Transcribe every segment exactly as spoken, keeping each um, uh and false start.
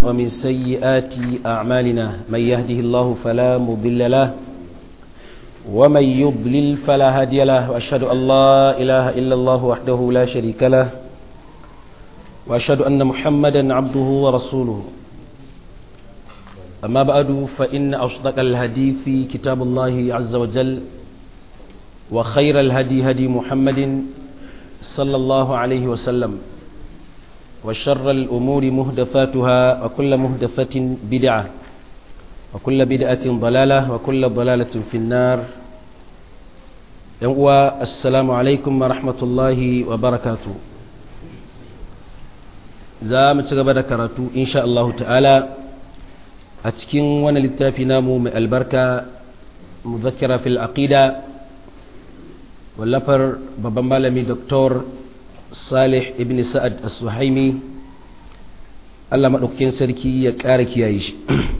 ومن سيئات أعمالنا من يهده الله فلا مضل له ومن يضلل فلا هادي له وأشهد أن لا إله إلا الله وحده لا شريك له وأشهد أن محمدا عبده ورسوله أما بعد فإن أصدق الحديث كتاب الله عز وجل وخير الهدي هدي محمد صلى الله عليه وسلم وشر الأمور مهدفاتها وكل مهدفة بدعة وكل بدعة ضلالة وكل ضلالة في النار. السلام عليكم ورحمة الله وبركاته. زام تغبر كراتو إن شاء الله تعالى أتكين وانا للتافي نامو من البركة مذكرة في العقيدة واللفر ببنبالمي دكتور صالح ابن سعد السحيمي Allah maɗaukakin sarki ya ƙara kiyaye shi.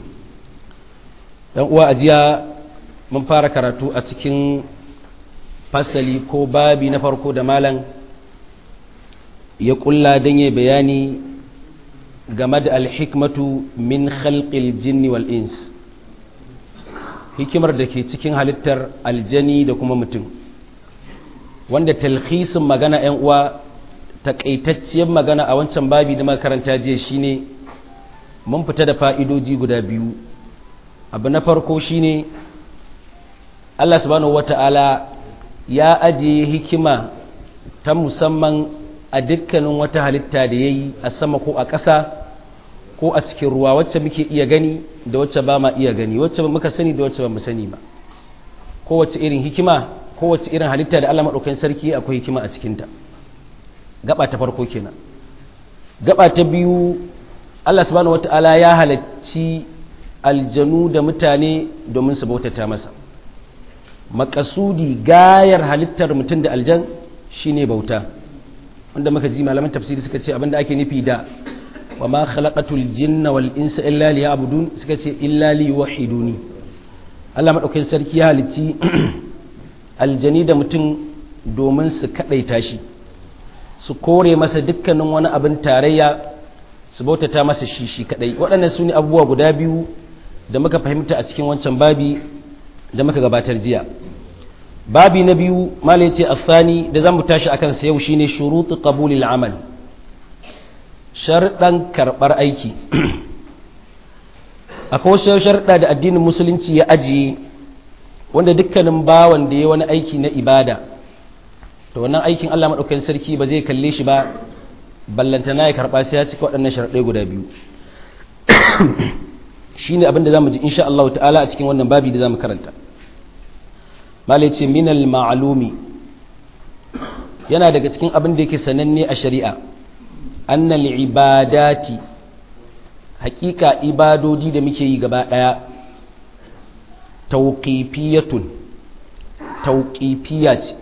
‘Yan uwa ajiya mun fara karatu a cikin fasali ko babi na farko da malam ya ƙulla don yi bayani game da alhikmatu min khalqil jinni wal ins, hikimar da ke cikin halittar aljani da kuma mutum, wanda talhisin magana ‘yan uwa takaitacciyar magana a wancan babi da makaranta jiya shine mun fita da fa'idoji guda biyu. Abu na farko shine Allah subhanahu wata'ala ya ajiye hikima ta musamman a dukkanin wata halitta da yayi a sama ko a ƙasa ko a cikin ruwa, wacce muke iya gani da wacce ba ma iya gani, wacce muka sani da wacce ba mu sani ba. Kowace irin hikima, kowace irin halitta da Allah maɗaukakin sarki akwai hikima a cikinta. Gaba ta farko kenan. Gaba ta biyu, Allah subhanahu wata'ala ya halacci aljanu da mutane domin su bautata masa. Makasudi gayar halittar mutum da aljan shine bauta, wanda muka ji malaman tafsiri suka ce abinda ake nufi da wa ma khalaqatul jinna wal insa illa liya'budun, suka ce illa liyuwahhiduni. Allah madaukakin sarki ya halicci aljani da mutum domin su kadaita shi, su kore masa dukkanin wani abin tarayya, su bautata masa shi shi kadai. Waɗannan su ne abubuwa guda biyu da muka fahimta a cikin wancan babi da muka gabatar jiya. Babi na biyu malai ce afani da zamu tashi akan sa yau shine shurutu qabulil amal, sharɗan karɓar aiki. Akwai wasu sharɗa da addinin musulunci ya ajiye wanda dukkanin bawan da ya wani aiki na ibada, to wannan aikin Allah maɗaukakin sarki ba zai kalle shi ba, ballantana ya karɓa sai ya cika waɗannan sharaɗai guda biyu. Shi ne abinda za mu ji insha Allah ta'ala a cikin wannan babi da za mu karanta. Malai ce minal ma'alumi, yana daga cikin abin da yake sananne a shari'a, annal ibadati, haƙiƙa ibadodi da muke yi gaba ɗaya, tauƙifiyatun, tauƙifiya ce.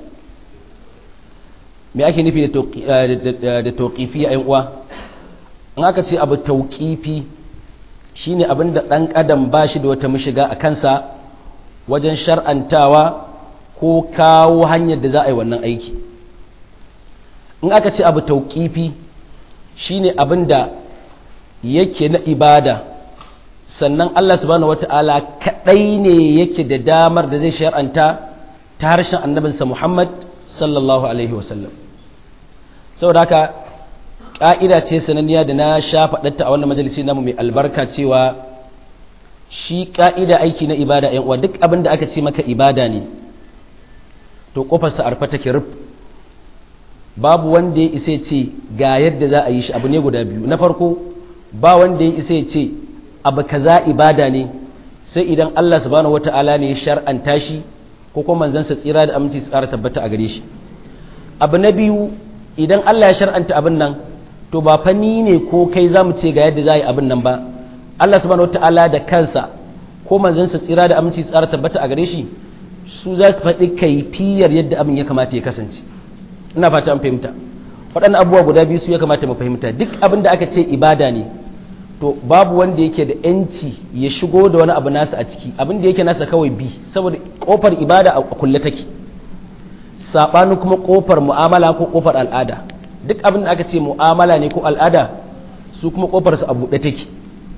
Me ake nufi da tauƙifi a uwa? In aka ce abu tauƙifi shi ne abin da ɗan adam ba shi da wata mashiga a kansa wajen shar'antawa ko kawo hanyar da za a yi wannan aiki. In aka ce abu tauƙifi shi ne abin da yake na ibada, sannan Allah subhanahu wata'ala kaɗai ne yake da damar da zai shar'anta ta harshen annabinsa Muhammad sallallahu alaihi wasallam. Saboda haka ƙa'ida ce sananniya da na sha faɗatta a wannan majalisi namu mai albarka cewa shi ƙa'ida aiki na ibada ‘yan uwa, duk abin da aka ce maka ibada ne to ƙofarsa arfa take ruf. Babu wanda ya isa ce ga yadda za a yi shi. Abu ne guda biyu. Na farko, ba wanda ya isa ce abu kaza ibada ne sai idan Allah subhanahu wata'ala ne ya shar'anta shi ko kuma manzansa tsira da aminci su ƙara tabbata a gare shi. Abu na biyu, idan Allah ya shar'anta abin nan to ba fanni ne ko kai za mu ce ga yadda za a yi abin nan ba. Allah subhanahu wata'ala da kansa ko manzansa tsira da aminci su ƙara tabbata a gare shi su za su faɗi kaifiyar yadda abin ya kamata ya kasance. Ina fata an fahimta. Waɗannan abubuwa guda biyu su ya kamata mu fahimta. Duk abin da aka ce ibada ne to babu wanda yake da yanci ya shigo da wani abu nasa a ciki. Abin da yake nasa kawai bi, saboda kofar ibada a kulle take, saɓanin kuma kofar mu'amala ko kofar al'ada. Duk abin da aka ce mu'amala ne ko al'ada su kuma kofar su a buɗe take.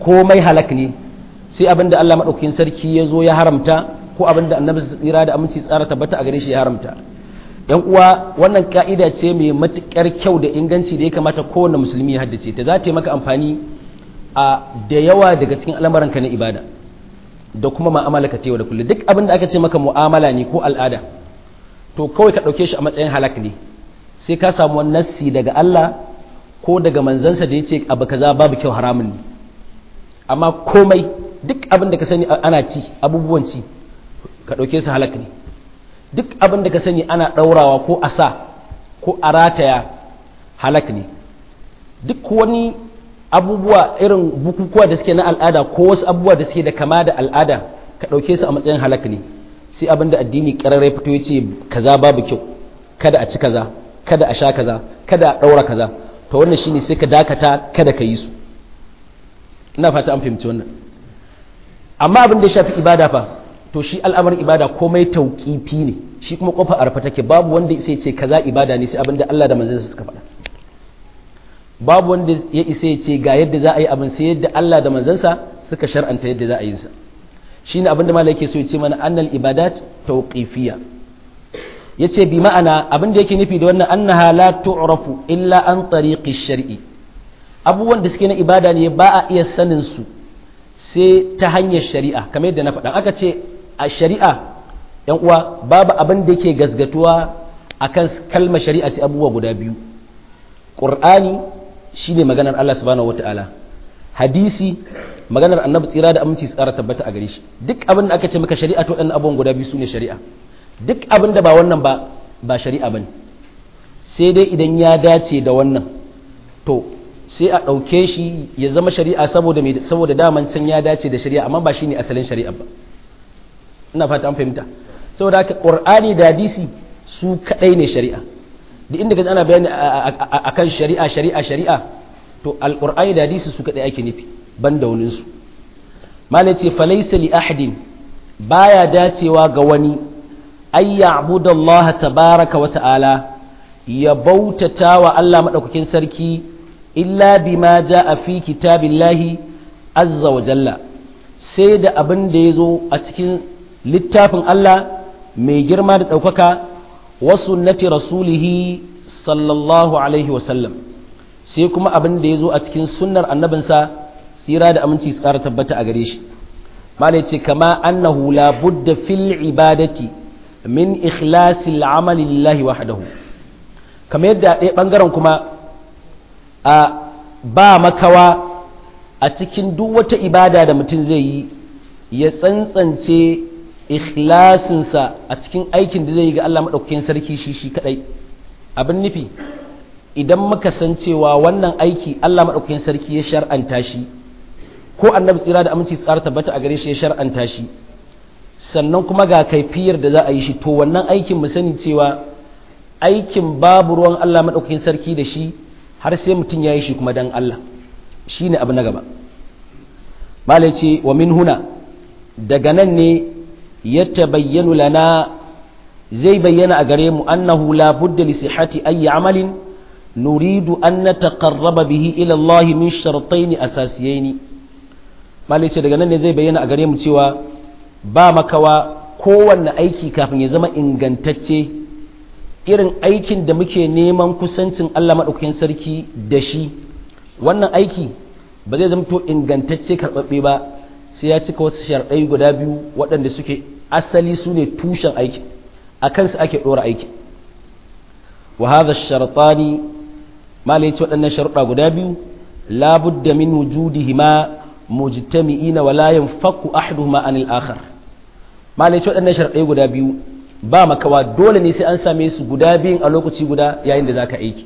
komai halak ne sai abinda Allah madaukakin sarki ya zo ya haramta ko abinda annabi tsira da aminci tsara tabbata a gare shi ya haramta. yan uwa wannan ka'ida ce mai matukar kyau da inganci da ya kamata kowanne musulmi ya haddace ta, za ta yi maka amfani a da yawa daga cikin al'amuranka na ibada da kuma mu'amalaka ta yau da kullum. Duk abin da aka ce maka mu'amala ne ko al'ada to kawai ka ɗauke shi a matsayin halak ne sai ka samu wani nassi daga Allah ko daga manzansa da ya ce abu kaza babu kyau haramun ne. Amma komai duk abin da ka sani ana ci abubuwan ci ka ɗauke su halak ne. Duk abin da ka sani ana ɗaurawa ko a sa ko a rataya halak ne. Duk wani abubuwa irin bukukuwa da suke na al'ada ko wasu abubuwa da suke da kama da al'ada ka ɗauke su a matsayin halak ne. Sai abin da addini ƙararrai fito ya ce kaza babu kyau, kada a ci kaza, kada a sha kaza, kada a ɗaura kaza, to wannan shine sai ka dakata kada ka yi su. Ina fata an fahimci wannan. Amma abin da ya shafi ibada fa to shi al'amarin ibada komai tauƙifi ne, shi kuma ƙofa a rufe take, babu wanda sai ce kaza ibada ne sai abin da Allah da manzansa suka faɗa. Babu wanda ya isa ya ce ga yadda za a yi abin sai yadda Allah da manzansa suka shar'anta yadda za a yi sa. Shine abin da malai yake so ya ce mana annal ibadat tauqifiyya. Yace bi ma'ana abin da yake nufi da wannan annaha la tu'rafu illa an tariqi shar'i. Abubuwan da suke na ibada ne ba a iya sanin su sai ta hanyar shari'a, kamar yadda na faɗa. Aka ce a shari'a yan uwa babu abin da yake gasgatuwa akan kalmar shari'a sai abubuwa guda biyu. Qur'ani shine maganar Allah subhanahu wataala, hadisi maganar annabi tsira da aminci tsara tabbata a gare shi. Duk abin da aka ce maka shari'a to ɗan abubuwan guda biyu sune shari'a. Duk abin da ba wannan ba ba shari'a bane, sai dai idan ya dace da wannan to sai a ɗauke shi ya zama shari'a saboda mai saboda daman can ya dace da shari'a, amma ba shine asalin shari'a ba. Ina fata an fahimta. Saboda haka Qur'ani da hadisi su kadai ne shari'a. Duk inda kaji ana bayani akan shari'a shari'a shari'a to alqur'ani da hadisi su kadai ake nufi banda wani su. Malai ce falaysa li ahadin baya dacewa ga wani ay ya'budallaha tabaaraka wa ta'ala ya bautata wa Allah madaukakin sarki illa bima jaa fi kitabillahi azza wa jalla, sai da abin da yazo a cikin littafin Allah mai girma da daukaka wa sunnati rasulihi sallallahu alaihi wasallam, sai kuma abin da ya zo a cikin sunnar annabinsa tsira da aminci tsara tabbata a gare shi. Malai ce kama annahu la budda fil ibadati min ikhlasil amali lillahi wahdahu, kamar yadda ɗaya ɓangaren kuma a ba makawa a cikin duk wata ibada da mutum zai yi ya tsantsance ikhlasinsa a cikin aikin da zai yi ga Allah maɗaukakin sarki shi shi kaɗai. Abin nufi idan muka san cewa wannan aiki Allah maɗaukakin sarki ya shar'anta shi ko annabi tsira da aminci tsara tabbata a gare shi ya shar'anta shi, sannan kuma ga kaifiyar da za a yi shi, to wannan aikin mu sani cewa aikin babu ruwan Allah maɗaukakin sarki da shi har sai mutum ya yi shi kuma dan Allah. Shi ne abu na gaba. Malai ce wa min huna daga nan ne ya tabayyanu lana zai bayyana a gare mu annahu la budda li sihhati ayyi amalin nuridu an nataqarraba bihi ila Allah min shartayn asasiyayn. Malai ce daga nan ne zai bayyana a gare mu cewa ba makawa kowanne aiki kafin ya zama ingantacce, irin aikin da muke neman kusancin Allah madaukakin sarki da shi, wannan aiki ba zai zama to ingantacce karɓaɓɓe ba sai ya cika wasu sharɗai guda biyu waɗanda suke asali su ne tushen aiki, a kansu ake ɗora aiki. Wa hadha shartani mala yace waɗannan sharuɗa guda biyu la budda min wujudihima mujtami'ina wa la yanfaku ahaduhuma anil akhar. Mala yace waɗannan sharɗai guda biyu ba makawa dole ne sai an same su guda biyun a lokaci guda yayin da zaka aiki.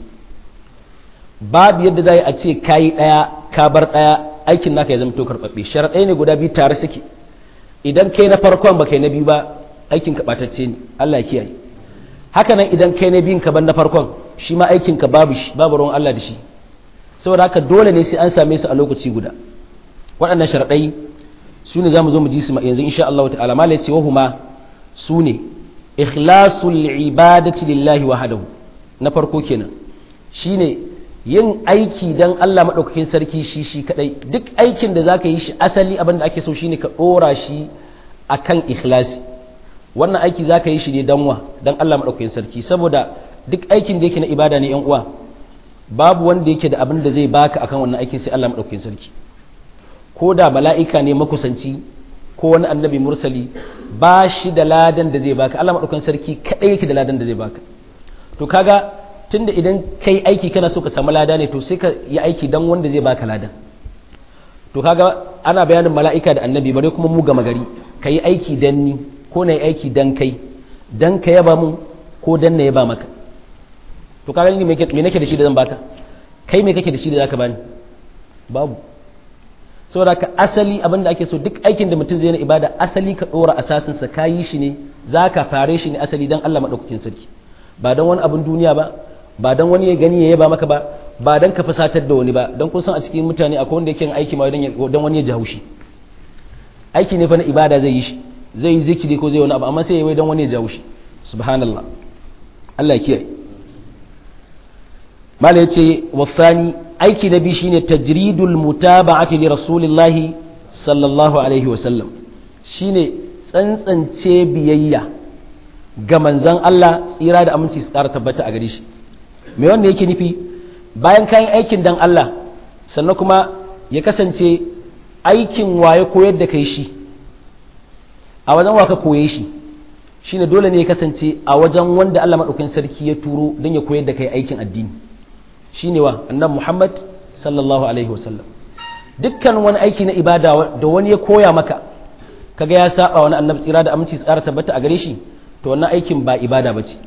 Babu yadda zai a ce kayi ɗaya ka bar ɗaya aikin naka ya zama to karɓaɓɓe. Sharaɗai ne guda biyu tare suke, idan kai na farkon ba kai na biyu ba aikin ka ɓatacce ne, Allah ya kiyaye. Haka nan idan kai na biyun ka ban na farkon shi ma aikin ka babu shi, babu ruwan Allah da shi. Saboda haka dole ne sai an same su a lokaci guda. Waɗannan sharaɗai su ne za mu zo mu ji su yanzu insha Allah ta'ala. Malai ce wahuma su ne ikhlasul ibadati lillahi wahdahu. Na farko kenan shine yin aiki dan Allah madaukakin sarki shi shi kadai duk aikin da zaka yi shi asali abin da ake so shine ka dora shi akan ikhlasi wannan aiki zaka yi shi ne dan wa dan Allah madaukakin sarki saboda duk aikin da yake na ibada ne yan uwa babu wanda yake da abin da zai baka akan wannan aikin sai Allah madaukakin sarki ko da mala'ika ne makusanci ko wani annabi mursali ba shi da ladan da zai baka Allah madaukakin sarki kadai yake da ladan da zai baka to kaga tunda idan kai aiki kana so ka samu lada ne to sai ka yi aiki dan wanda zai baka ladan to kaga ana bayanin mala'ika da annabi bare kuma mu gama gari kai aiki dan ni ko na yi aiki dan kai dan ka yaba mun ko dan na yaba maka to kaga ni me nake da shi da zan baka kai me kake da shi da zaka bani babu saboda ka asali abin da ake so duk aikin da mutum zai na ibada asali ka dora asasin sa kayi shi ne zaka fare shi ne asali dan Allah madaukakin sarki ba dan wani abin duniya ba ba dan wani ya gani ya yaba maka ba ba dan ka fasatar da wani ba dan kun san a cikin mutane akwai wanda yake aiki ma dan wani ya ji haushi aiki ne fa na ibada zai yi shi zai yi zikiri ko zai wani abu amma sai ya wai dan wani ya ji haushi subhanallah Allah ya kiyaye mala yace wasani aiki na biyu shine tajridul mutaba'ati li rasulillahi sallallahu alaihi wa sallam shine tsantsance biyayya ga manzon Allah tsira da aminci su ƙara tabbata a gare shi me wanda yake nufi bayan kayan aikin dan Allah sannan kuma ya kasance aikin waye koyar da kai shi a wajen wa ka koye shi shine dole ne ya kasance a wajen wanda Allah madaukakin sarki ya turo don ya koyar da kai aikin addini shine wa annabi Muhammad sallallahu alaihi wasallam dukkan wani aiki na ibada da wani ya koya maka kaga ya saba wani annabi tsira da aminci tsara tabbata a gare shi to wannan aikin ba ibada bace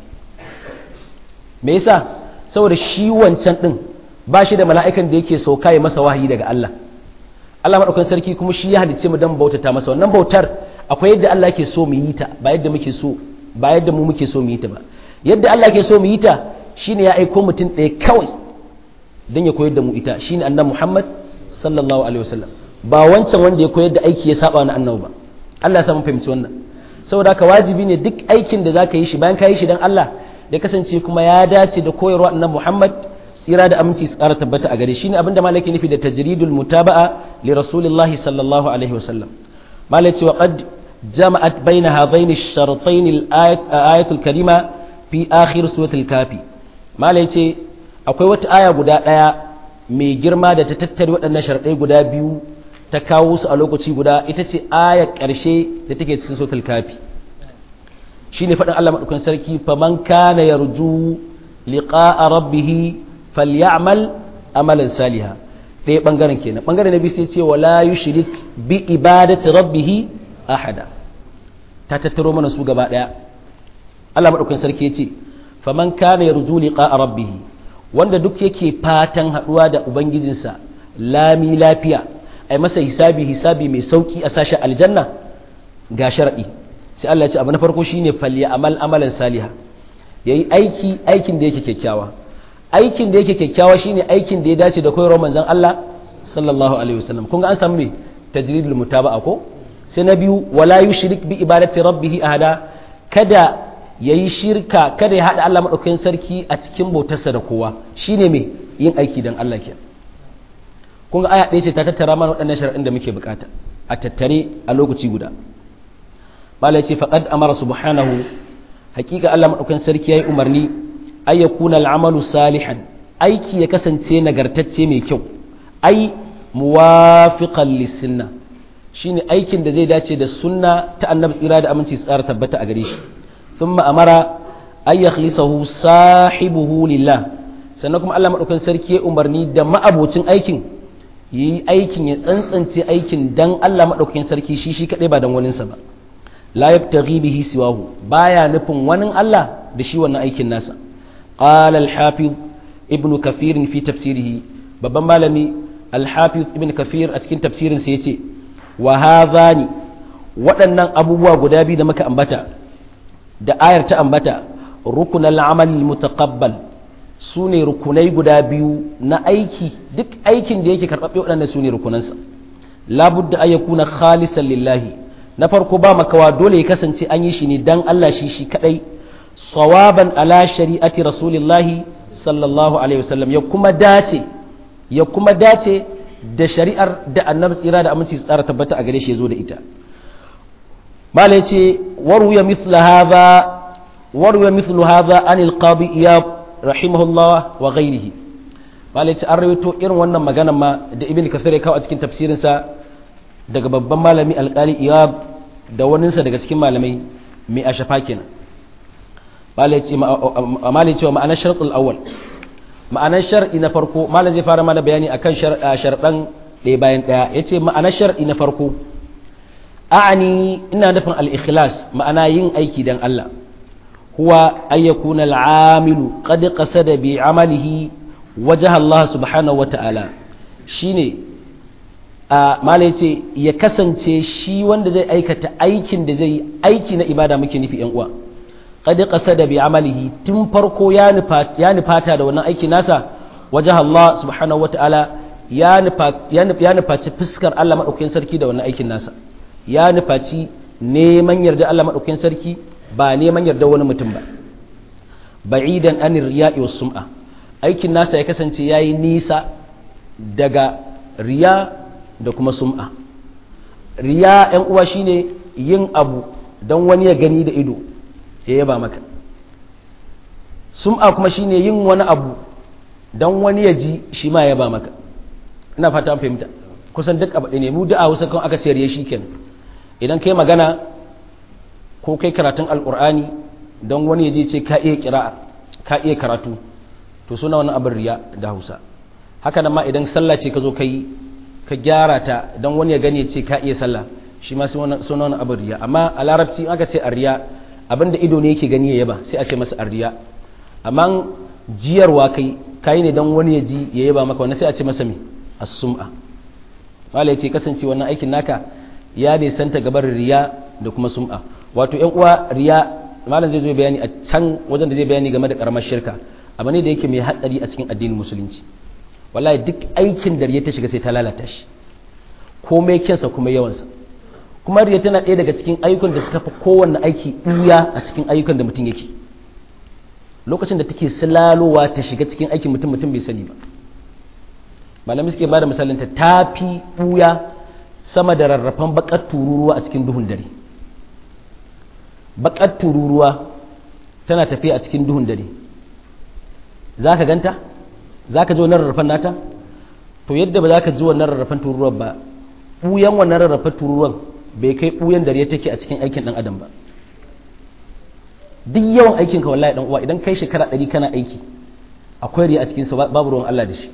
me yasa saboda shi wancan din ba shi da mala'ikan da yake sauka ya masa wahayi daga Allah Allah madaukakin sarki kuma shi ya halice mu dan bautata masa wannan bautar akwai yadda Allah yake so mu yi ta ba yadda muke so ba yadda mu muke so mu yi ta ba yadda Allah yake so mu yi ta shine ya aiko mutum ɗaya kawai dan ya koyar da mu ita shine annabi Muhammad sallallahu alaihi wasallam ba wancan wanda ya koyar da aiki ya saba na annabi ba Allah ya sa mun fahimci wannan saboda haka wajibi ne duk aikin da zaka yi shi bayan ka yi shi dan Allah da kasance kuma ya dace da koyarwa annabi Muhammad tsira da aminci tsara tabbata a gare shi ne abinda malaki nufi da tajridul mutaba'a li rasulillahi sallallahu alaihi wasallam malaki wa qad jama'at baina hadaini ash-shartayn al-ayat al-karima fi akhir suratul kafi malaki akwai wata aya guda daya mai girma da ta tattare waɗannan sharadai guda biyu ta kawo su a lokaci guda ita ce aya ƙarshe da take cikin suratul kafi shine faɗin Allah madaukakin sarki faman kana yarju liqa'a rabbih falyamal amalan saliha ɗaya bangaren kenan bangaren na biyu sai ce wala yushrik bi ibadati rabbih ahada ta tattaro mana su gaba daya Allah madaukakin sarki ya ce faman kana yarju liqa'a rabbih wanda duk yake fatan haduwa da ubangijinsa lami lafiya ai masa hisabi hisabi mai sauki a sashi aljanna ga sharadi sai Allah ya ce abu na farko shine falya amal amalan saliha yayi aiki aikin da yake kyakkyawa aikin da yake kyakkyawa shine aikin da ya dace da koyarwar manzon Allah sallallahu alaihi wasallam kun ga an samu me tajridul mutaba'a ko sai na biyu wala yushrik bi ibadati rabbih ahada kada yayi shirka kada ya hada Allah madaukakin sarki a cikin bautarsa da kowa shine me yin aiki dan Allah ke kun ga aya ɗaya ce ta tattara mana waɗannan shar'in da muke bukata a tattare a lokaci guda malai ce faqad amara subhanahu hakika Allah madaukakin sarki yayi umarni ay yakuna al'amalu salihan aiki ya kasance nagartacce mai kyau ai muwafiqan lis-sunnah shine aikin da zai dace da sunna ta annabi tsira da aminci tsara tabbata a gare shi thumma amara ay yakhlisahu sahibuhu lillah sannan kuma Allah madaukakin sarki ya umarni da ma'abocin aikin yi aikin ya tsantsance aikin dan Allah madaukakin sarki shi shi kadai ba dan waninsa ba la yabtaghi bihi siwahu baya nufin wani Allah da shi wannan aikin nasa qala al-hafiz ibn kathir fi tafsirihi babban malami al-hafiz ibn kathir a cikin tafsirin sa yace wa hadhani waɗannan abubuwa guda biyu da muka ambata da ayar ta ambata rukunal amal mutaqabbal sune rukunai guda biyu na aiki duk aikin da yake karɓaɓɓe waɗannan sune rukunansa labudda an yakuna khalisan lillahi na farko ba makawa dole ya kasance an yi shi ne dan Allah shi shi kadai sawaban ala shari'ati rasulillahi sallallahu alaihi wasallam ya kuma dace ya kuma dace da shari'ar da annabi tsira da aminci tsara tabbata a gare shi yazo da ita malai ce waruya mithla hadha waruya mithlu hadha anil qadi iyab rahimahullah wa ghayrihi malai ce an rawaito irin wannan maganar ma da ibn kathir ya kawo a cikin tafsirinsa daga babban malami alqali iyab da waninsa daga cikin malamai mai ashafa kenan malai ce malai ce ma'anar shartul awwal ma'anar shar'i na farko malam zai fara mana bayani akan sharɗan ɗaya bayan ɗaya yace ma'anar shar'i na farko a'ani ina nufin al-ikhlas ma'ana yin aiki dan Allah huwa ayyakuna al-amilu qad qasada bi amalihi wajha Allah subhanahu wata'ala shine a malai ce ya kasance shi wanda zai aikata aikin da zai aiki na ibada muke nufi yan uwa qad qasada bi amalihi tun farko ya nufa ya nufata da wannan aiki nasa wajha Allah subhanahu wata'ala ya nufa ya nufaci fuskar Allah madaukakin sarki da wannan aikin nasa ya nufaci neman yarda Allah madaukakin sarki ba neman yarda wani mutum ba ba'idan anir riya'i was sum'a aikin nasa ya kasance yayi nisa daga riya da kuma sum'a riya ɗan uwa shine yin abu don wani ya gani da ido ya yaba maka sum'a kuma shine yin wani abu don wani ya ji shi ma ya yaba maka ina fata an fahimta kusan duk abu ne mu da a Hausa kan aka ce riya shikenan idan kai magana ko kai karatun alqur'ani don wani ya je ce ka iya qira'a ka iya karatu to suna wannan abin riya da Hausa haka nan ma idan sallah ce ka zo kai ka gyara ta don wani ya gani ya ce ka iya sallah shi ma suna wannan abin riya amma a larabci aka ce arriya abinda ido ne yake gani ya yaba sai a ce masa arriya amma jiyarwa kai kai ne don wani ya ji ya yaba maka wannan sai a ce masa me as-sum'a wala yace kasance wannan aikin naka ya nisanta gabar riya da kuma sum'a wato ƴan uwa riya malam zai zo bayani a can wajen da zai bayani game da karamar shirka abu ne da yake mai hatsari a cikin addinin musulunci wallahi duk aikin da riya ta shiga sai ta lalata shi komai kyansa kuma yawansa kuma riya tana ɗaya daga cikin ayyukan da suka fi kowanne aiki ɓuya a cikin ayyukan da mutum yake lokacin da take silalowa ta shiga cikin aikin mutum mutum bai sani ba malamai suke ba da misalinta ta fi ɓuya sama da rarrafan baƙar tururuwa a cikin duhun dare baƙar tururuwa tana tafiya a cikin duhun dare za ka ganta za ka ji wannan rarrafan nata to yadda ba za ka ji wannan rarrafan tururuwan ba ɓuyan wannan rarrafan tururuwan bai kai ɓuyan dare take a cikin aikin ɗan adam ba duk yawan aikin ka wallahi ɗan uwa idan kai shekara ɗari kana aiki akwai riya a cikinsa babu ruwan Allah da shi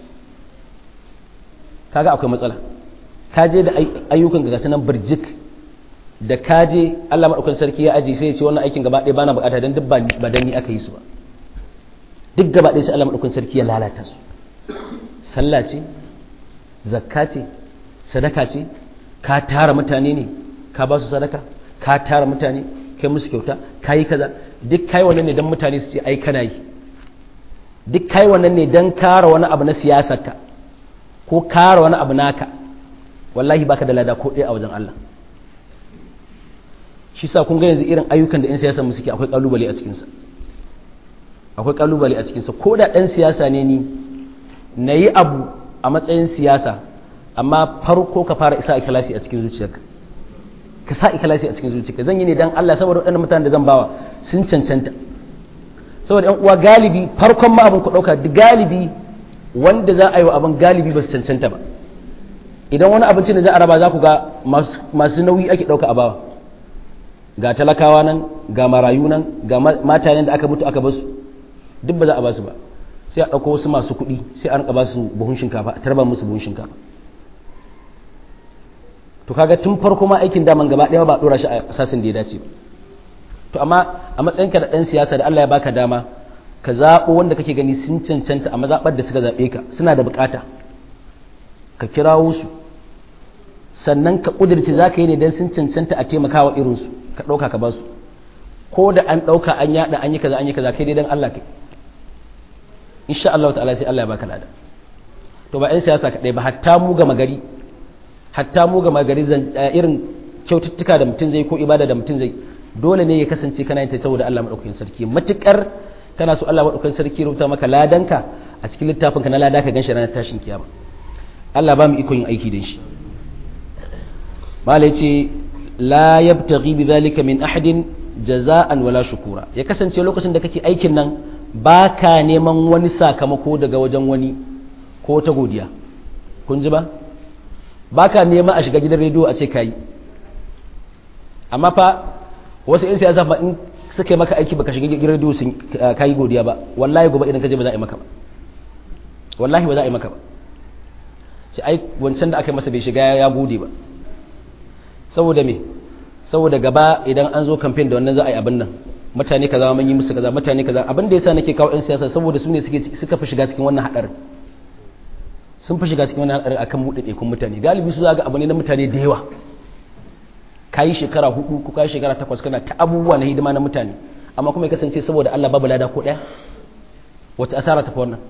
kaga akwai matsala ka je da ayyukan ga gasu nan birjik da ka je Allah maɗaukan sarki ya aji sai ya ce wannan aikin gaba ɗaya bana bukata don duk ba dan ni aka yi su ba duk gaba ɗaya sai Allah maɗaukan sarki ya lalata su sallah ce zakka ce sadaka ce ka tara mutane ne ka ba su sadaka ka tara mutane kai musu kyauta ka yi kaza duk kai wannan ne don mutane su ce ai kana yi duk kai wannan ne don kara wani abu na siyasarka ko kara wani abu naka wallahi baka da lada ko ɗaya a wajen Allah shi sa kun ga yanzu irin ayyukan da 'yan siyasa mu suke akwai kalubale a cikinsa akwai kalubale a cikinsa ko da ɗan siyasa ne ni na yi abu a matsayin siyasa amma farko ka fara isa ikhlasi a cikin zuciyarka ka sa ikhlasi a cikin zuciyarka zan yi ne dan Allah saboda waɗannan mutanen da zan bawa sun cancanta saboda ƴan uwa galibi farkon ma abin ku ɗauka galibi wanda za a yi wa abin galibi ba su cancanta ba idan wani abinci da za a raba za ku ga masu nauyi ake ɗauka a bawa ga talakawa nan ga marayu nan ga matanen da aka mutu aka basu duk ba za a basu ba sai a ɗauko wasu masu kuɗi sai a rinka basu buhun shinkafa a tarba musu buhun shinkafa to kaga tun farko ma aikin daman gaba ɗaya ba ɗora shi a sasin da ya dace ba to amma a matsayinka da ɗan siyasa da Allah ya baka dama ka zaɓo wanda kake gani sun cancanta a mazaɓar da suka zaɓe ka suna da buƙata ka kirawo su sannan ka ƙudurci za ka yi ne don sun cancanta a taimakawa irinsu ka ɗauka ka ba su ko da an ɗauka an yaɗa an yi kaza an yi kaza kai dai don Allah kai insha Allah ta'ala sai Allah ya baka lada to ba 'yan siyasa kaɗai ba hatta mu gama gari hatta mu gama gari irin kyaututtuka da mutum zai ko ibada da mutum zai dole ne ya kasance kana yin ta saboda Allah madaukakin sarki matukar kana so Allah madaukakin sarki rubuta maka ladanka a cikin littafin ka na lada ka ganshi ranar tashin kiyama Allah ba mu iko yin aiki da shi malai ce la yabtaghi bidhalika min ahadin jaza'an wala shukura ya kasance lokacin da kake aikin nan baka neman wani sakamako daga wajen wani ko ta godiya kun ji ba baka nema a shiga gidan rediyo a ce kai amma fa wasu in siyasa fa in suka yi maka aiki baka shiga gidan rediyo sun kai godiya ba wallahi gobe idan ka je ba za a yi maka ba wallahi ba za a yi maka ba sai ai wancan da aka yi masa bai shiga ya gode ba saboda me saboda gaba idan an zo campaign da wannan za a yi abin nan mutane kaza mun yi musu kaza mutane kaza abin da yasa nake kawo ɗan siyasa saboda su ne suke suka fi shiga cikin wannan hadarin sun fi shiga cikin wannan hadarin akan muɗaɗɗekun mutane galibi su zaga abu ne na mutane da yawa kayi shekara hudu ko kayi shekara takwas kana ta abubuwa na hidima na mutane amma kuma ya kasance saboda Allah babu lada ko ɗaya wata asara ta fi wannan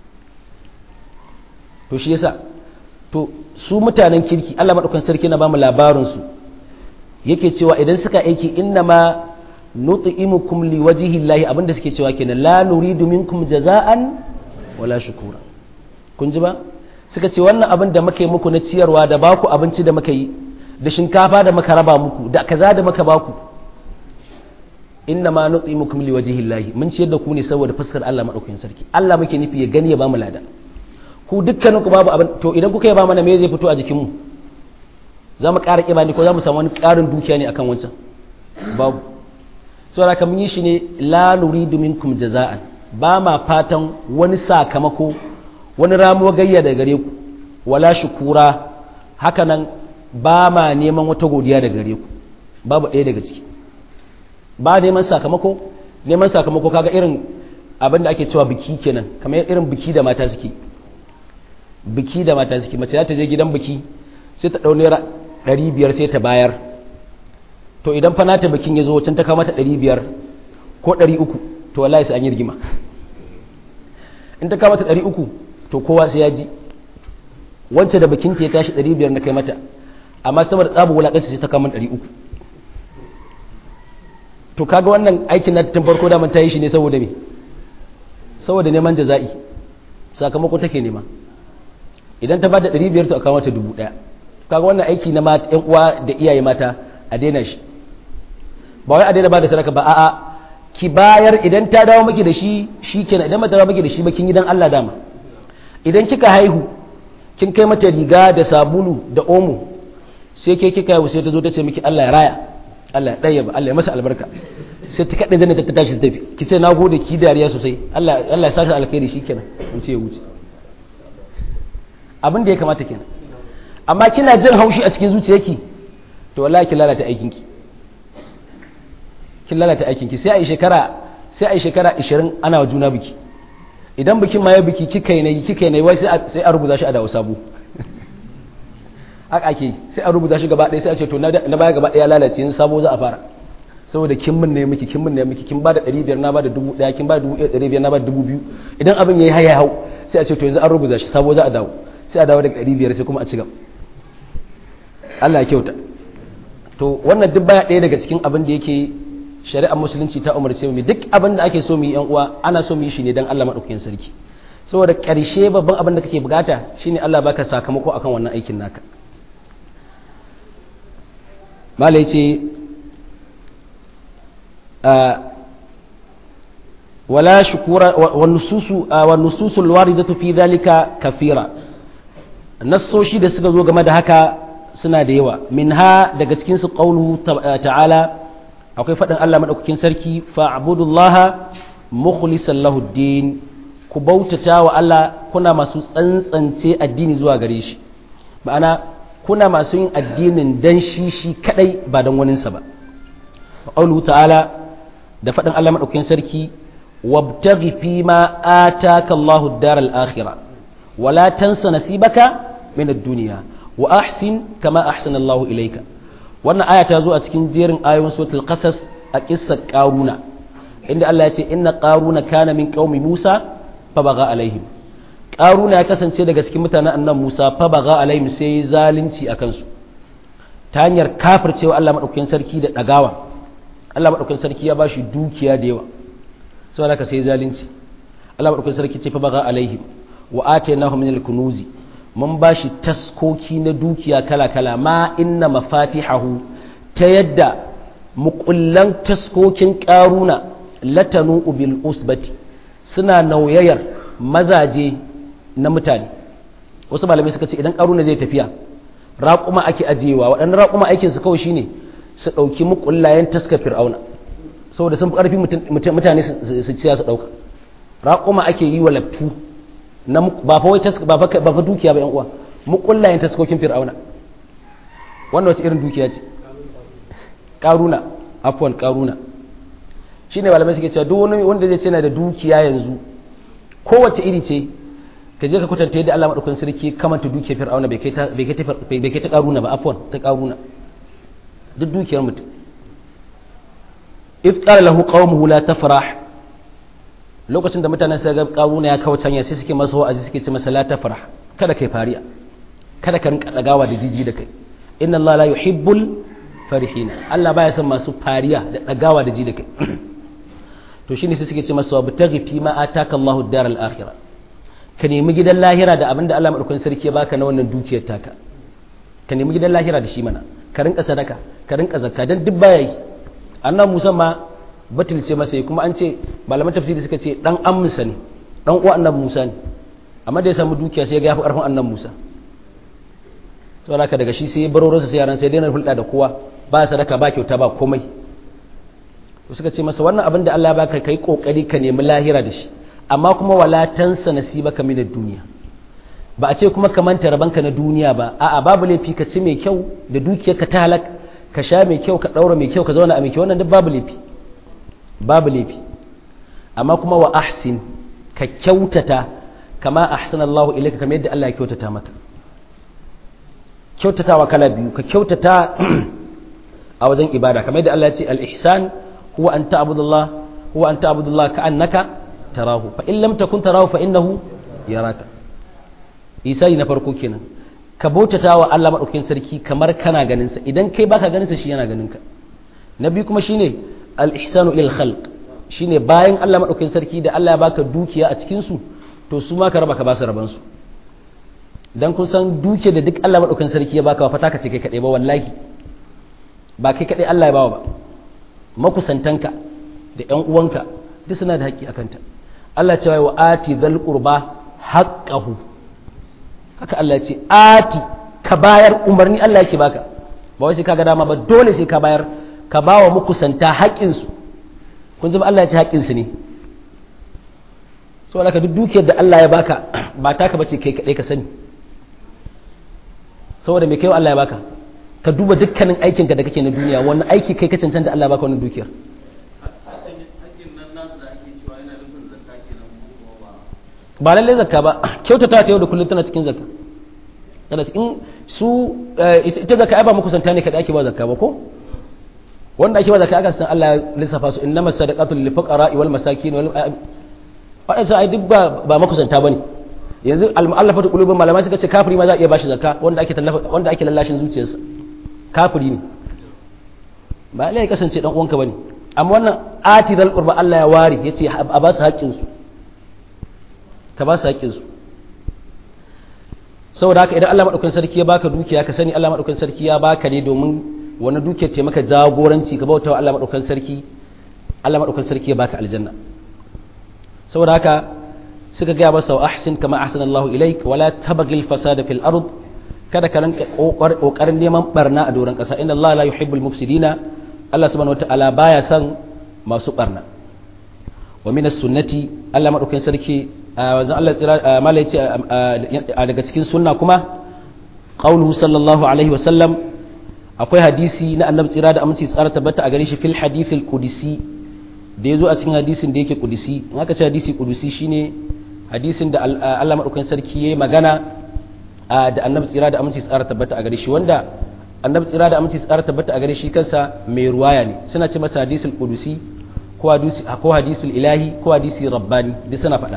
to shi yasa to su mutanen kirki Allah madaukakin sarki na bamu labarin su yake cewa idan suka aiki innama nut'imukum liwajhi llahi abinda suke cewa kenan la nuridu minkum jaza'an wala shukura kun ji ba suka ce wannan abin da muka yi muku na ciyarwa da baku abinci da muka yi da shinkafa da muka raba muku da kaza da muka baku innama nut'imukum liwajhi llahi mun ciyar da ku ne saboda fuskar Allah madaukakin sarki Allah muke nufi ya gani ya bamu lada ku dukkaninku babu abin to idan kuka yi ba mana me zai fito a jikin mu za mu ƙara ƙiba ne ko za mu samu wani ƙarin dukiya ne akan wancan babu saboda ka mun yi shi ne la nuridu minkum jaza'an ba ma fatan wani sakamako wani ramuwa gayya daga gare ku wala shukura hakanan ba ma neman wata godiya daga gare ku babu ɗaya daga ciki ba neman sakamako neman sakamako kaga irin abin da ake cewa biki kenan kamar irin biki da mata suke biki da mata suke mace za ta je gidan biki sai ta ɗau naira ɗari biyar sai ta bayar to idan fa nata bikin ya zo can ta kawo mata ɗari biyar ko ɗari uku to wallahi sai an yi rigima in ta kawo mata ɗari uku to kowa sai ya ji wancan da bikin ta ya tashi ɗari biyar na kai mata amma saboda tsabu wulaƙanci sai ta kawo ɗari uku to kaga wannan aikin nata tun farko daman ta yi shi ne saboda me saboda neman jaza'i sakamako take nema idan ta bada ɗari biyar to a kawo mata dubu ɗaya kaga wannan aiki na mata ƴan uwa da iyaye mata a daina shi ba wai a daina ba da sadaka ba a'a ki bayar idan ta dawo miki da shi shikenan idan mata dawo miki da shi ba kin gidan Allah dama idan kika haihu kin kai mata riga da sabulu da omo sai ke kika haihu sai ta zo ta ce miki Allah ya raya Allah ya ɗaya ba Allah ya masa albarka sai ta kaɗe zane ta tashi ta tafi ki ce na gode ki dariya sosai Allah Allah ya sa ta alkhairi shikenan in ce ya wuce abin da ya kamata kenan amma kina jin haushi a cikin zuciyarki to wallahi kin lalata aikinki kin lalata aikinki sai a yi shekara sai a yi shekara ashirin ana wa juna biki idan bikin ma ya biki kika yi nayi kika yi nayi wai sai sai a rubuta shi a dawo sabo haka ake sai a rubuta shi gaba ɗaya sai a ce to na baya gaba ɗaya lalace yanzu sabo za a fara saboda kin mun ne miki kin mun ne miki kin bada ɗari biyar na bada dubu ɗaya kin bada dubu ɗari biyar na bada dubu biyu idan abin yayi haya hau sai a ce to yanzu an rubuta shi sabo za a dawo sai a dawo daga ɗari biyar sai kuma a ci gaba Allah ya kyauta to wannan duk baya ɗaya daga cikin abin da yake shari'ar musulunci ta umarce mu duk abin da ake so mu yi yan uwa ana so mu yi shi ne dan Allah madaukakin sarki saboda ƙarshe babban abin da kake bukata shine Allah baka sakamako akan wannan aikin naka mala yace wala shukura wa nususu wa nususul waridatu fi dhalika kathira nassoshi da suka zo game da haka suna da yawa minha daga cikin su qaulu ta'ala akwai fadin Allah madaukakin sarki fa'budullaha mukhlishan lahu ad-din ku bautata wa Allah kuna masu tsantsance addini zuwa gare shi ma'ana kuna masu yin addinin dan shi shi kadai ba dan waninsa ba qaulu ta'ala da fadin Allah madaukakin sarki wabtaghi fima ataka Allahu ad-daral akhirah wala tansa nasibaka min ad-dunya wa ahsin kama ahsana Allah ilayka wannan aya ta zo a cikin jerin ayoyin suratul qasas a kissar qaruna inda Allah ya ce inna qaruna kana min qaumi Musa fa baga alaihim qaruna ya kasance daga cikin mutanen annabi Musa fa baga alaihim sai zalunci akan su ta hanyar kafircewa Allah madaukakin sarki da dagawa Allah madaukakin sarki ya bashi dukiya da yawa saboda ka sai zalunci Allah madaukakin sarki ce fa baga alaihim wa atainahum min al-kunuzi mun bashi taskoki na dukiya kala kala ma inna mafatihahu ta yadda mukullan taskokin karuna latanu bil usbati suna nauyayar mazaje na mutane wasu malamai suka ce idan karuna zai tafiya raƙuma ake ajiyewa waɗannan raƙuma aikin su kawai shine su ɗauki mukullayen taskar fir'auna saboda sun fi ƙarfi mutane su ciya su ɗauka raƙuma ake yi wa laftu ba fa wai ba fa dukiya ba yan uwa mukullayen taskokin fir'auna wannan wace irin dukiya ce karuna afwan karuna shine malamai suke cewa duk wani wanda zai ce yana da dukiya yanzu kowace iri ce ka je ka kwatanta yadda Allah madaukakin sarki kamanta dukiyar fir'auna bai kai ta bai kai ta bai kai ta karuna ba afwan ta karuna duk dukiyar mutum if qala lahu qaumuhu la tafrah lokacin da mutanen sai ga karuna ya kawo canya sai suke masa wa'azi suke ce masa la tafrah kada kai fariya kada ka rinka dagawa da jiji da kai inna Allah la yuhibbul farihina Allah baya son masu fariya da dagawa da ji da kai to shine sai suke ce masa wabtaghi fi ma ataka Allahu ad-dar al-akhirah ka nemi gidan lahira da abinda Allah madaukakin sarki ya baka na wannan dukiyar taka ka nemi gidan lahira da shi mana ka rinka sadaka ka rinka zakka dan duk baya yi annabi Musa ma batulce masa kuma an ce malaman tafsiri suka ce dan amsa ne dan uwa annabi Musa ne amma da ya samu dukiya sai ya ga yafi karfin annabi Musa saboda haka daga shi sai barorinsa sai yaran sai daina hulɗa da kowa ba sadaka ba kyauta ba komai to suka ce masa wannan abin da Allah ya baka kai kokari ka nemi lahira da shi amma kuma wala tansa nasibaka min ad-dunya ba a ce kuma ka manta rabanka na duniya ba a'a babu laifi ka ci mai kyau da dukiyar ka ta halak ka sha mai kyau ka daura mai kyau ka zauna a mai kyau wannan duk babu laifi babu laifi amma kuma wa ahsin ka kyautata kama ahsanallahu ilayka kamar yadda Allah ya kyautata maka kyautatawa kala biyu ka kyautata a wajen ibada kamar yadda Allah ya ce al-ihsan huwa an ta'budullah huwa an ta'budullah ka'annaka tarahu fa in lam takun tarahu fa innahu yaraka isai na farko kenan ka bautatawa Allah madaukakin sarki kamar kana ganin sa idan kai baka ganin sa shi yana ganin ka na biyu kuma shine al-ihsanu ila al-khalq shine bayan Allah madaukakin sarki da Allah ya baka dukiya a cikin su to su ma ka raba ka ba su raban su dan kun san duke da duk Allah madaukakin sarki ya baka fa taka ce kai kadai ba wallahi ba kai kadai Allah ya bawa ba makusantanka da ƴan uwanka duk suna da haƙƙi akan ta Allah ce wa ati dhal qurba haqqahu haka Allah ce ati ka bayar umarni Allah yake baka ba wai sai kaga dama ba dole sai ka bayar ka bawa makusanta haƙƙin su kun ji Allah ya ce haƙƙin su ne saboda ka duk dukiyar da Allah ya baka ba taka bace kai kadai ka sani saboda mai kai Allah ya baka ka duba dukkanin aikinka da kake na duniya wannan aiki kai ka cancanta Allah ya baka wannan dukiyar ba lallai zakka ba kyautata ta yau da kullum tana cikin zakka tana cikin su ita zakka ai ba muku santa ne kada ake ba zakka ba ko wanda ake ba zakka aka san Allah ya lissafa su innamas sadaqatu lil fuqara wal masakin wal wadansu ai duk ba ba muku santa bane yanzu al-mu'allafatu qulubun malamai suka ce kafiri ma za a iya bashi zakka wanda ake tallafa wanda ake lallashin zuciyarsa kafiri ne ba lai kasance dan uwanka bane amma wannan atidal qurba Allah ya ware yace a ba su haƙƙin su ka ba su haƙƙin su saboda haka idan Allah madaukakin sarki ya baka dukiya ka sani Allah madaukakin sarki ya baka ne domin wani dukiyar ce maka jagoranci ka bautawa Allah madaukakin sarki Allah madaukakin sarki ya baka aljanna saboda haka suka gaya masa wa ahsin kama ahsana Allahu ilaik wala tabghil fasada fil ard kada ka ranka kokarin neman barna a doron kasa inna Allah la yuhibbul mufsidina Allah subhanahu wataala baya son masu barna wa min as-sunnati Allah madaukakin sarki wanzan Allah tsira mala yace daga cikin sunna kuma qauluhu sallallahu alaihi wa sallam akwai hadisi na annabi tsira da aminci tsara tabbata a gare shi fil hadithil qudsi da yazo a cikin hadisin da yake qudsi in aka ce hadisi qudsi shine hadisin da Allah madaukakin sarki yayi magana da annabi tsira da aminci tsara tabbata a gare shi wanda annabi tsira da aminci tsara tabbata a gare shi kansa mai ruwaya ne suna ce masa hadisul qudusi ko hadisi ko hadisul ilahi ko hadisi rabbani duk suna faɗa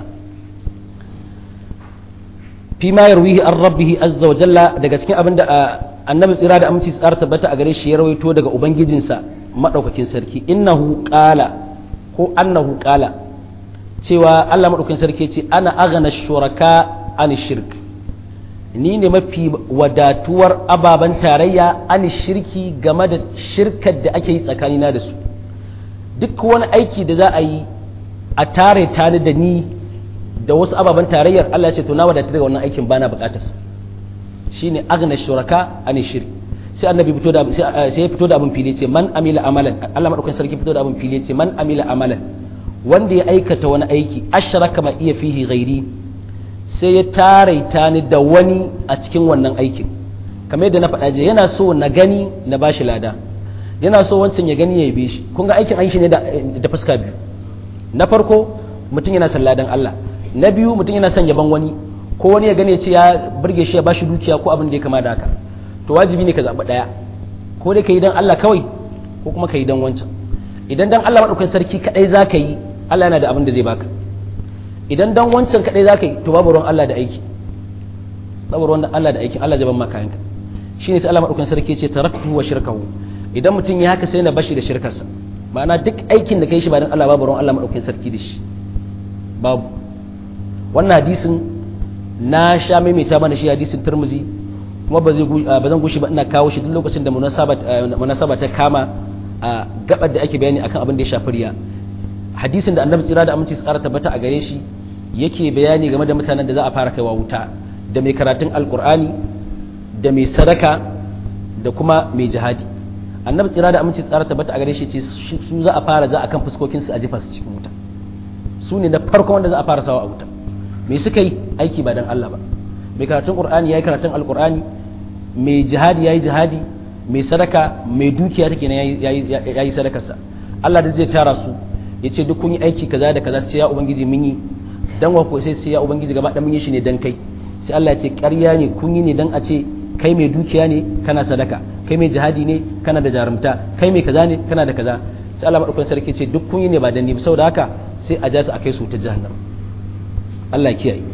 fi ma yarwihi an rabbihi azza wa jalla daga cikin abinda annabi tsira da aminci tsara tabbata a gare shi ya rawaito daga ubangijinsa madaukakin sarki innahu qala ko annahu qala cewa Allah madaukakin sarki ce ana aghna shuraka an shirk ni ne mafi wadatuwar ababen tarayya an shirki game da shirkar da ake yi tsakanina da su duk wani aiki da za a yi a tare tare da ni da wasu ababen tarayyar Allah ya ce to na wadatu daga wannan aikin bana bukatar sa shine aghna shuraka an shirk sai annabi fito da sai ya fito da abin fili ce man amila amalan Allah madaukakin sarki fito da abin fili ce man amila amalan wanda ya aikata wani aiki ashraka ma iya fihi ghairi sai ya taraita ni da wani a cikin wannan aikin kamar yadda na faɗa je yana so na gani na bashi lada yana so wancan ya gani ya yi shi kun ga aikin an shi ne da fuska biyu na farko mutum yana son ladan Allah na biyu mutum yana son yaban wani ko wani ya gani ya ce ya burge shi ya bashi dukiya ko abin da ya kama da haka to wajibi ne ka zaɓi ɗaya ko dai ka yi don Allah kawai ko kuma ka yi don wancan idan don Allah maɗaukakin sarki kaɗai za ka yi Allah yana da abin da zai baka idan don wancan kaɗai za ka yi to babu ruwan Allah da aiki babu ruwan Allah da aikin Allah jaban maka yanka shi ne sai Allah maɗaukakin sarki ce taraktu wa shirkahu idan mutum ya haka sai na bashi da shirkarsa ma'ana duk aikin da kai shi ba don Allah babu ruwan Allah maɗaukakin sarki da shi babu wannan hadisin na sha maimaita mana shi hadisin Tirmidhi kuma ba zan gushi ba ina kawo shi duk lokacin da munasaba ta kama a gabar da ake bayani akan abin da ya shafi riya hadisin da annabi tsira da aminci tsara tabbata a gare shi yake bayani game da mutanen da za a fara kaiwa wuta da mai karatun alkur'ani da mai sadaka da kuma mai jihadi annabi tsira da aminci tsara tabbata a gare shi ce su za a fara za a kan fuskokin su a jefa su cikin wuta su ne na farko wanda za a fara sawa a wuta me suka yi aiki ba dan Allah ba mai karatun qur'ani yayi karatun alkur'ani mai jihadi yayi jihadi mai sadaka mai dukiya take ne yayi sadakarsa Allah da zai tara su yace duk kun yi aiki kaza da kaza sai ya ubangiji mun yi dan wa ko sai sai ya ubangiji gaba da mun yi shi ne dan kai sai Allah ya ce ƙarya ne kun yi ne dan a ce kai mai dukiya ne kana sadaka kai mai jihadi ne kana da jarumta kai mai kaza ne kana da kaza sai Allah madaukakin sarki ce duk kun yi ne ba dan ni ba saboda haka sai a ja su akai su ta jahannam Allah ya kiyaye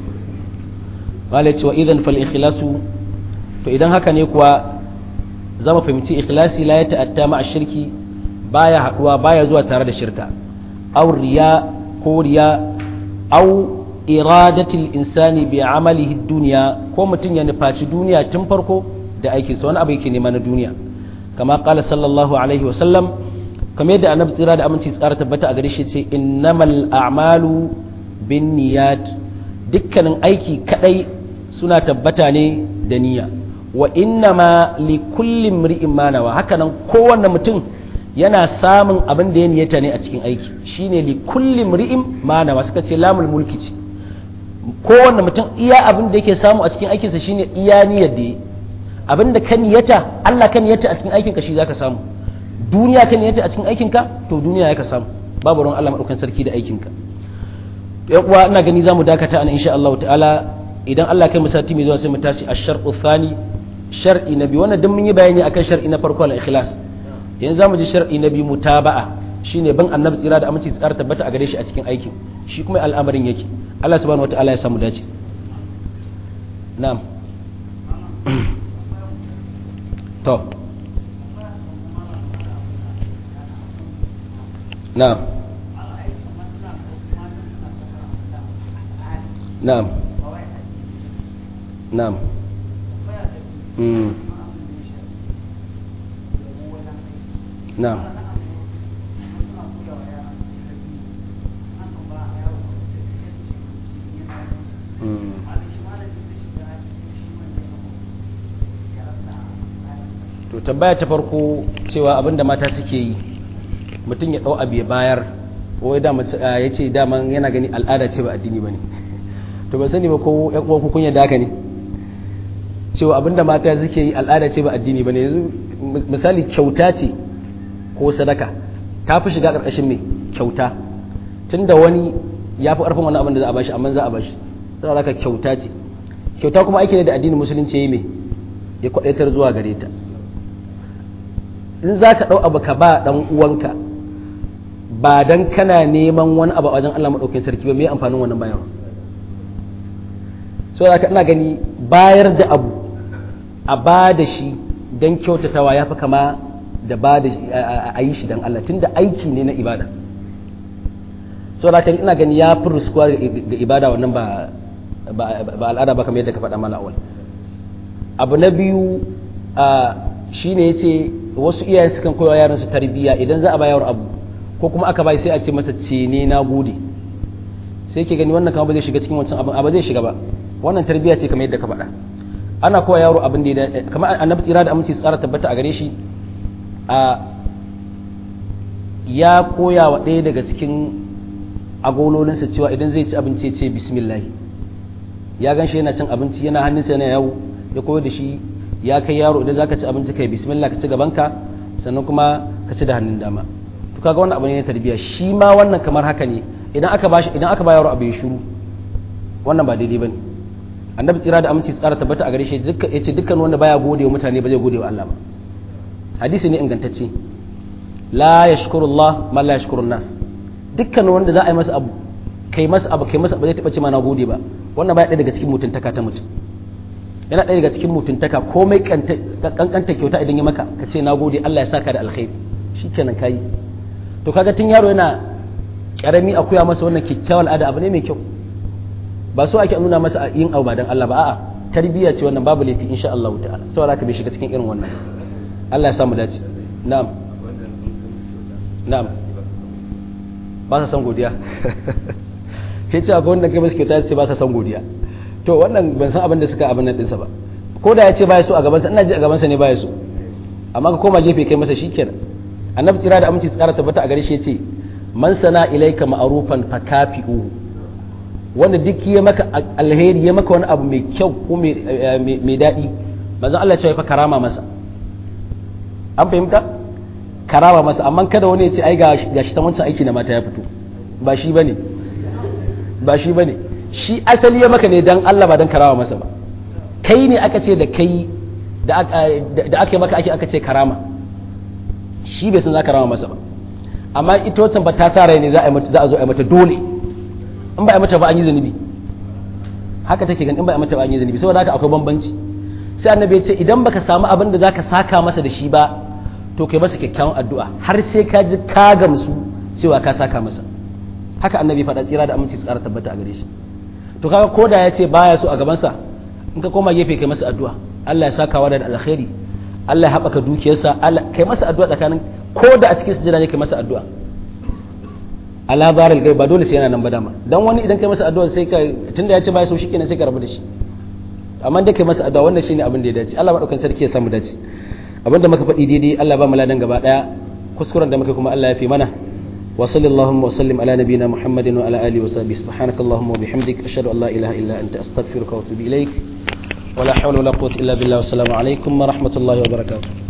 wala ce wa idan fal ikhlasu to idan haka ne kuwa zama fahimci ikhlasi la ya ta'atta ma shirki baya haduwa baya zuwa tare da shirka aw riya ko riya aw iradatil insani bi amalihi dunya ko mutun ya nufaci duniya tun farko da aikin sa wani abu yake nema na duniya kama qala sallallahu alaihi wa sallam kamar yadda annabi tsira da aminci tsara tabbata a gare shi ce innamal a'malu binniyat dukkanin aiki kadai suna tabbata ne da niyya wa innama li kulli imri'in ma nawa hakanan kowanne mutum yana samun abin da ya niyyata ne a cikin aiki shine li kulli imri'in ma nawa suka ce lamul mulki ce kowanne mutum iya abin da yake samu a cikin aikinsa shine iya niyyar da abin da ka niyyata Allah ka niyyata a cikin aikinka shi zaka samu duniya ka niyyata a cikin aikinka to duniya ya ka samu babu ruwan Allah madaukakin sarki da aikinka yan uwa ina gani zamu dakata an insha Allah ta'ala idan Allah kai mu sati mai zuwa sai mu tashi ash-shar'u thani shar'i na biyu wannan dan mun yi bayani akan shar'i na farko al-ikhlas yanzu zamu ji shar'i na biyu mutaba'a shine ban annabi tsira da aminci tsara tabbata a gare shi a cikin aikin shi kuma al'amarin yake Allah subhanahu wataala ya samu dace na'am to na'am na'am na'am mm na'am to tambaya ta farko cewa abinda mata suke yi mutum ya dau abu ya bayar ko da ya ce daman yana gani al'ada ce ba addini bane to ban sani ba ko ƴan uwa ku kunya da haka ne cewa abinda mata suke yi al'ada ce ba addini bane yanzu misali kyauta ce ko sadaka ta fi shiga karkashin me kyauta tunda wani ya fi ƙarfin wani abin da za a bashi amma za a bashi saboda haka kyauta ce kyauta kuma aiki ne da addinin musulunci yayi me ya kwadaitar zuwa gare ta in za ka ɗau abu ka ba ɗan uwanka ba don kana neman wani abu a wajen Allah maɗaukin sarki ba mai amfanin wannan bayarwa so da ina gani bayar da abu a ba da shi don kyautatawa ya fi kama da ba da shi a yi shi don Allah tun da aiki ne na ibada saboda haka ina gani ya fi ruskuwa ga ibada wannan ba ba al'ada ba kamar yadda ka faɗa mana awal. Abu na biyu shine yace wasu iyaye sukan koya yaran su tarbiyya idan za a ba yaro abu ko kuma aka bai sai a ce masa ce ne na gode, sai ke gani wannan kama ba zai shiga cikin wancan abin ba zai shiga ba, wannan tarbiyya ce kamar yadda ka faɗa. Ana koya yaro abin da ya kamar annabi tsira da aminci tsara tabbata a gare shi a ya koya wa ɗaya daga cikin agololinsa cewa idan zai ci abinci ya ce bismillah. Ya gan shi yana cin abinci yana hannunsa yana yawo, ya koyar da shi ya kai yaro idan zaka ci abinci kai bismillah ka ci gabanka sannan kuma ka ci da hannun dama. To kaga wannan abu ne na tarbiyya, shi ma wannan kamar haka ne idan aka ba shi idan aka ba yaro abu ya shiru wannan ba daidai bane. Annabi tsira da aminci tsara tabbata a gare shi dukkan yace dukkan wanda baya gode wa mutane ba zai gode wa Allah ba. Hadisi ne ingantacce. La yashkurullah man la yashkurun nas. Dukkan wanda za a yi masa abu kai masa abu kai masa ba zai taba ce ma na gode ba. Wannan baya ɗaya daga cikin mutuntaka ta mutum. Yana ɗaya daga cikin mutuntaka komai kankanta kyauta idan ya maka ka ce na gode Allah ya saka da alkhairi shikenan kai. To kaga tun yaro yana karami a koya masa wannan kyakkyawar al'ada abu ne mai kyau. Ba so ake nuna masa yin abu ba dan Allah ba, a'a tarbiyya ce wannan babu laifi insha Allah ta'ala. Saboda haka bai shiga cikin irin wannan. Allah ya samu dace. Na'am. Na'am. Ba sa san godiya. Kai ce akwai wanda kai ba su kyauta ce ba sa san godiya. To wannan ban san abin da suka abin nan dinsa ba. Ko da ya ce baya so a gabansa ina ji a gabansa ne baya so. Amma ka koma gefe kai masa shikenan. Annabi tsira da aminci tsara tabbata a gare shi yace man sana ilaika ma'rufan fakafi'u. Wanda duk ya maka alheri ya maka wani abu mai kyau ko mai daɗi manzon Allah ya ce fa karama masa. An fahimta? Karama masa amma kada wani ya ce ai ga shi ta wancan aiki na mata ya fito. Ba shi bane. Ba shi bane. Shi asali ya maka ne dan Allah ba dan karama masa ba. Kai ne aka ce da kai da aka yi maka ake aka ce karama. Shi bai san za karama masa ba. Amma ita wancan ba ta sa rai ne za a zo a mata dole. In ba a mata ba an yi zunubi. Haka take gan in ba a mata ba an yi zunubi saboda haka akwai bambanci. Sai annabi ya ce idan baka samu abin da zaka saka masa da shi ba to kai masa kyakkyawan addu'a har sai ka ji ka gamsu cewa ka saka masa. Haka annabi faɗa tsira da aminci tsara tabbata a gare shi. To kaga koda ya ce baya so a gabansa in ka koma gefe kai masa addu'a Allah ya saka wa da alkhairi, Allah ya haɓaka dukiyarsa, Allah kai masa addu'a tsakanin koda a cikin sujada ne kai masa addu'a. Allah baril gai ba dole sai yana nan ba dama dan wani idan kai masa addu'a sai ka tunda ya ce baya so shikenan sai ka rabu da shi. Amma dai kai masa addu'a wannan shine abin da ya dace. Allah madaukakin sarki ya samu dace. Abinda muka faɗi daidai Allah ba mu ladan gaba daya, kuskuren da muka kuma Allah ya fi mana. وصلى اللهم وسلم على نبينا محمد وعلى آله وصحبه سبحانك اللهم وبحمدك أشهد أن لا إله إلا أنت أستغفرك وأتوب إليك ولا حول ولا قوة إلا بالله والسلام عليكم ورحمة الله وبركاته.